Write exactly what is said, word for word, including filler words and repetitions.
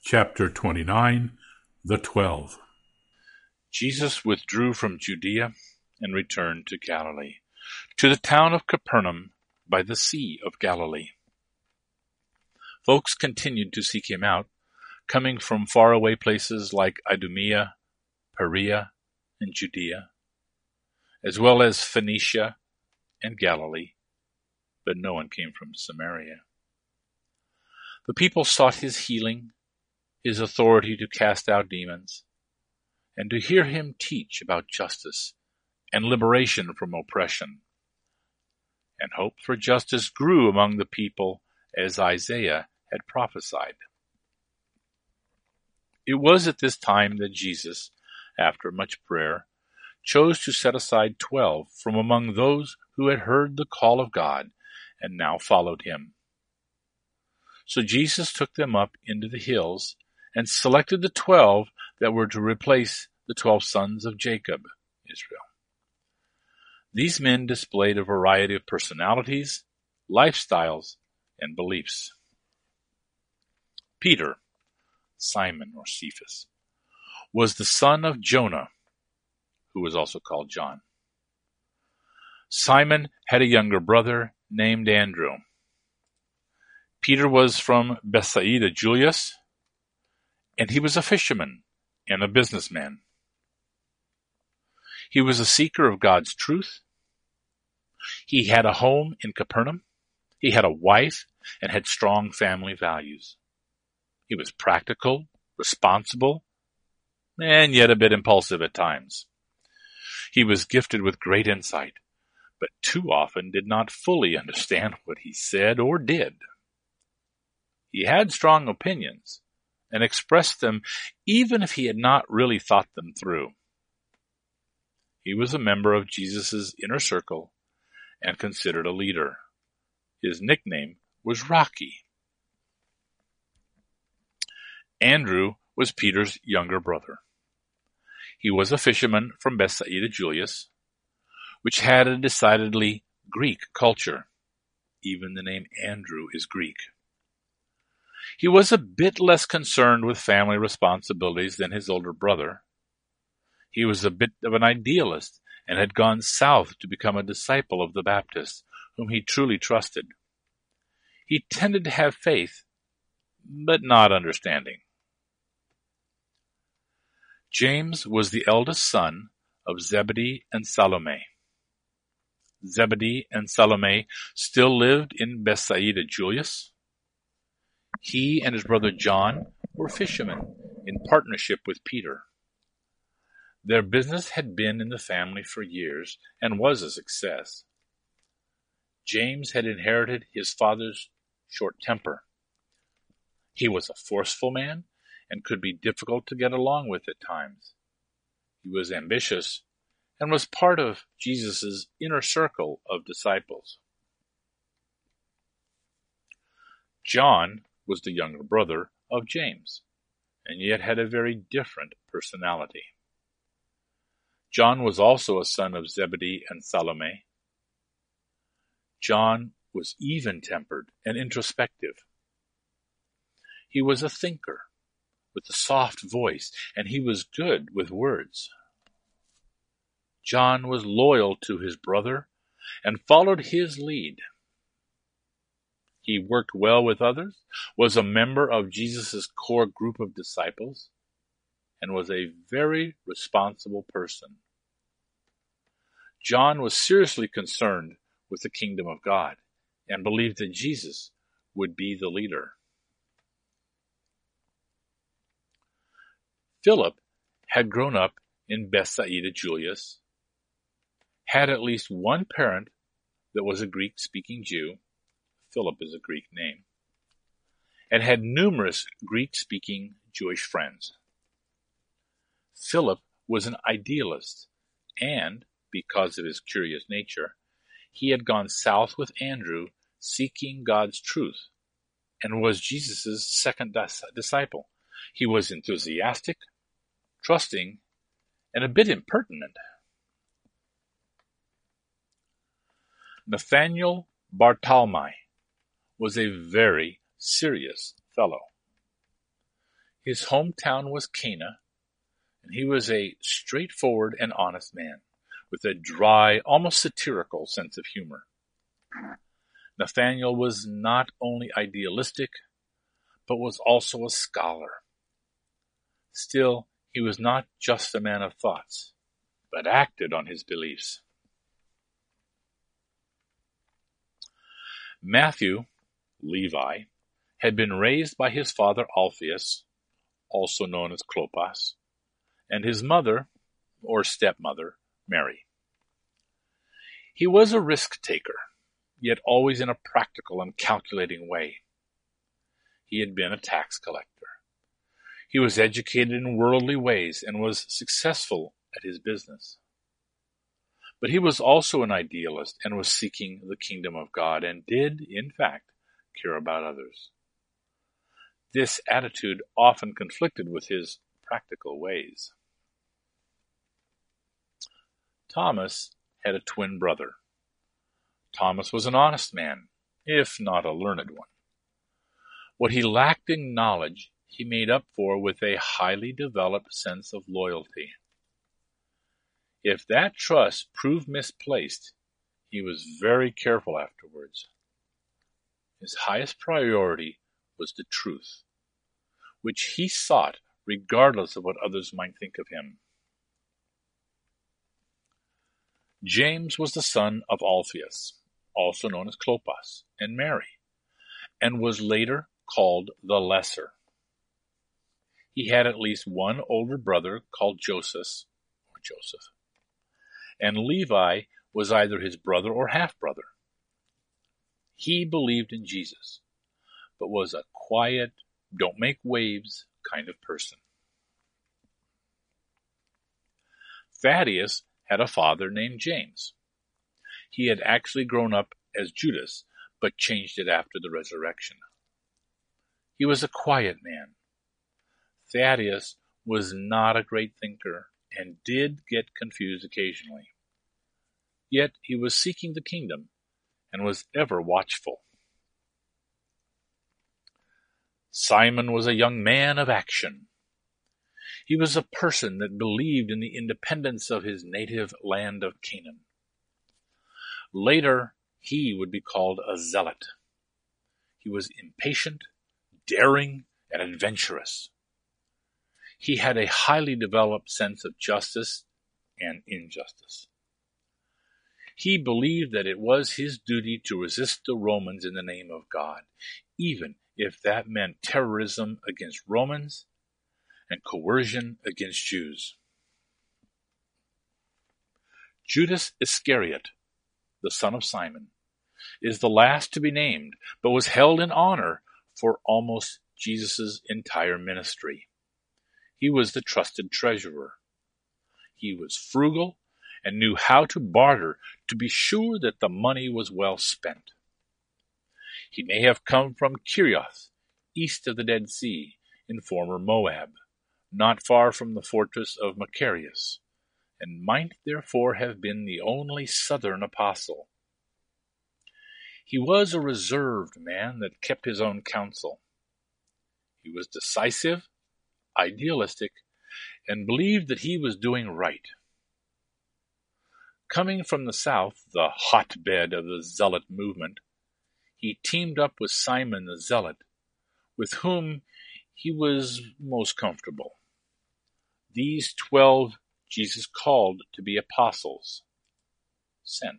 Chapter twenty-nine. The Twelve. Jesus withdrew from Judea and returned to Galilee, to the town of Capernaum by the Sea of Galilee. Folks continued to seek him out, coming from faraway places like Idumea, Perea, and Judea, as well as Phoenicia and Galilee, but no one came from Samaria. The people sought his healing, his authority to cast out demons, and to hear him teach about justice and liberation from oppression. And hope for justice grew among the people as Isaiah had prophesied. It was at this time that Jesus, after much prayer, chose to set aside twelve from among those who had heard the call of God and now followed him. So Jesus took them up into the hills and selected the twelve that were to replace the twelve sons of Jacob, Israel. These men displayed a variety of personalities, lifestyles, and beliefs. Peter, Simon or Cephas, was the son of Jonah, who was also called John. Simon had a younger brother named Andrew. Peter was from Bethsaida Julius, and he was a fisherman and a businessman. He was a seeker of God's truth. He had a home in Capernaum. He had a wife and had strong family values. He was practical, responsible, and yet a bit impulsive at times. He was gifted with great insight, but too often did not fully understand what he said or did. He had strong opinions and expressed them even if he had not really thought them through. He was a member of Jesus' inner circle and considered a leader. His nickname was Rocky. Andrew was Peter's younger brother. He was a fisherman from Bethsaida Julius, which had a decidedly Greek culture. Even the name Andrew is Greek. He was a bit less concerned with family responsibilities than his older brother. He was a bit of an idealist and had gone south to become a disciple of the Baptists, whom he truly trusted. He tended to have faith, but not understanding. James was the eldest son of Zebedee and Salome. Zebedee and Salome still lived in Bethsaida Julius. He and his brother John were fishermen in partnership with Peter. Their business had been in the family for years and was a success. James had inherited his father's short temper. He was a forceful man and could be difficult to get along with at times. He was ambitious and was part of Jesus' inner circle of disciples. John was the younger brother of James, and yet had a very different personality. John was also a son of Zebedee and Salome. John was even-tempered and introspective. He was a thinker with a soft voice, and he was good with words. John was loyal to his brother and followed his lead. He worked well with others, was a member of Jesus' core group of disciples, and was a very responsible person. John was seriously concerned with the kingdom of God and believed that Jesus would be the leader. Philip had grown up in Bethsaida Julius, had at least one parent that was a Greek-speaking Jew. Philip is a Greek name, and had numerous Greek-speaking Jewish friends. Philip was an idealist, and, because of his curious nature, he had gone south with Andrew seeking God's truth, and was Jesus' second dis- disciple. He was enthusiastic, trusting, and a bit impertinent. Nathaniel Bartalmai was a very serious fellow. His hometown was Cana, and he was a straightforward and honest man, with a dry, almost satirical sense of humor. Nathanael was not only idealistic, but was also a scholar. Still, he was not just a man of thoughts, but acted on his beliefs. Matthew, Levi, had been raised by his father Alphaeus, also known as Clopas, and his mother, or stepmother, Mary. He was a risk-taker, yet always in a practical and calculating way. He had been a tax collector. He was educated in worldly ways and was successful at his business. But he was also an idealist and was seeking the kingdom of God and did, in fact, care about others. This attitude often conflicted with his practical ways. Thomas had a twin brother. Thomas was an honest man, if not a learned one. What he lacked in knowledge, he made up for with a highly developed sense of loyalty. If that trust proved misplaced, he was very careful afterwards. His highest priority was the truth, which he sought regardless of what others might think of him. James was the son of Alphaeus, also known as Clopas, and Mary, and was later called the Lesser. He had at least one older brother called Joseph, or Joseph, and Levi was either his brother or half-brother. He believed in Jesus, but was a quiet, don't-make-waves kind of person. Thaddeus had a father named James. He had actually grown up as Judas, but changed it after the resurrection. He was a quiet man. Thaddeus was not a great thinker and did get confused occasionally. Yet he was seeking the kingdom and was ever watchful. Simon was a young man of action. He was a person that believed in the independence of his native land of Canaan. Later, he would be called a zealot. He was impatient, daring, and adventurous. He had a highly developed sense of justice and injustice. He believed that it was his duty to resist the Romans in the name of God, even if that meant terrorism against Romans and coercion against Jews. Judas Iscariot, the son of Simon, is the last to be named, but was held in honor for almost Jesus' entire ministry. He was the trusted treasurer. He was frugal and knew how to barter to be sure that the money was well spent. He may have come from Kerioth, east of the Dead Sea, in former Moab, not far from the fortress of Macarius, and might therefore have been the only southern apostle. He was a reserved man that kept his own counsel. He was decisive, idealistic, and believed that he was doing right. Coming from the south, the hotbed of the zealot movement, he teamed up with Simon the Zealot, with whom he was most comfortable. These twelve Jesus called to be apostles, sent.